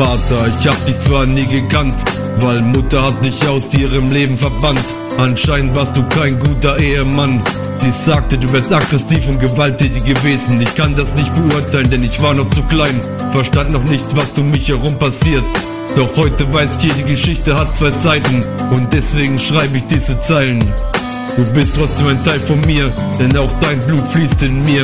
Vater, ich hab dich zwar nie gekannt, weil Mutter hat dich aus ihrem Leben verbannt. Anscheinend warst du kein guter Ehemann. Sie sagte, du wärst aggressiv und gewalttätig gewesen. Ich kann das nicht beurteilen, denn ich war noch zu klein. Verstand noch nicht, was um mich herum passiert. Doch heute weiß ich, jede Geschichte hat zwei Seiten. Und deswegen schreibe ich diese Zeilen. Du bist trotzdem ein Teil von mir, denn auch dein Blut fließt in mir.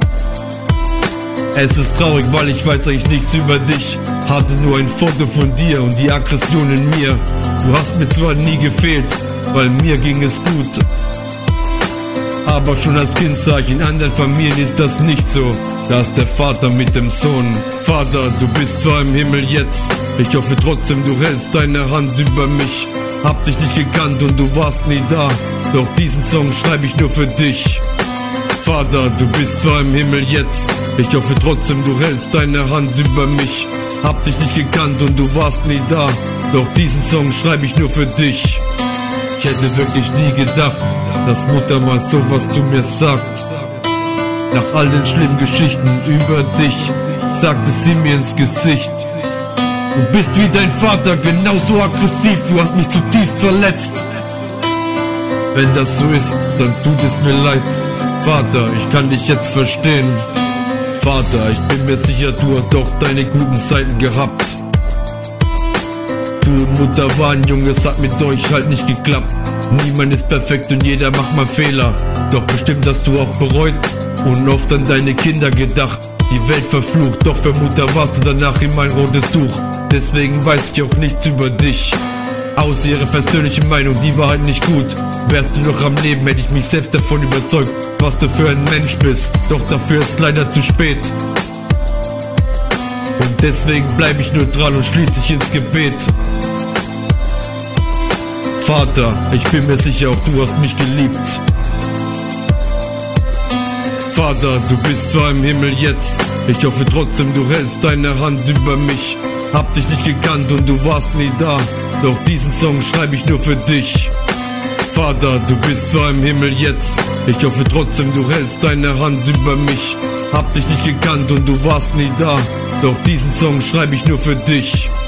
Es ist traurig, weil ich weiß eigentlich nichts über dich. Hatte nur ein Foto von dir und die Aggression in mir. Du hast mir zwar nie gefehlt, weil mir ging es gut. Aber schon als Kind sah ich, in anderen Familien ist das nicht so. Da ist der Vater mit dem Sohn. Vater, du bist zwar im Himmel jetzt, ich hoffe trotzdem, du hältst deine Hand über mich. Hab dich nicht gekannt und du warst nie da, doch diesen Song schreibe ich nur für dich. Vater, du bist zwar im Himmel jetzt, ich hoffe trotzdem, du hältst deine Hand über mich. Hab dich nicht gekannt und du warst nie da, doch diesen Song schreibe ich nur für dich. Ich hätte wirklich nie gedacht, dass Mutter mal sowas zu mir sagt. Nach all den schlimmen Geschichten über dich, sagte sie mir ins Gesicht: Du bist wie dein Vater, genauso aggressiv, du hast mich zutiefst verletzt. Wenn das so ist, dann tut es mir leid. Vater, ich kann dich jetzt verstehen. Vater, ich bin mir sicher, du hast doch deine guten Seiten gehabt. Du und Mutter waren jung, es hat mit euch halt nicht geklappt. Niemand ist perfekt und jeder macht mal Fehler. Doch bestimmt hast du auch bereut und oft an deine Kinder gedacht. Die Welt verflucht, doch für Mutter warst du danach immer ein rotes Tuch. Deswegen weiß ich auch nichts über dich, außer ihre persönliche Meinung, die war halt nicht gut. Wärst du noch am Leben, hätte ich mich selbst davon überzeugt, was du für ein Mensch bist. Doch dafür ist leider zu spät. Und deswegen bleib ich nur dran und schließ dich ins Gebet. Vater, ich bin mir sicher, auch du hast mich geliebt. Vater, du bist zwar im Himmel jetzt, ich hoffe trotzdem, du hältst deine Hand über mich. Hab dich nicht gekannt und du warst nie da, doch diesen Song schreibe ich nur für dich. Vater, du bist zwar im Himmel jetzt, ich hoffe trotzdem, du hältst deine Hand über mich. Hab dich nicht gekannt und du warst nie da, doch diesen Song schreibe ich nur für dich.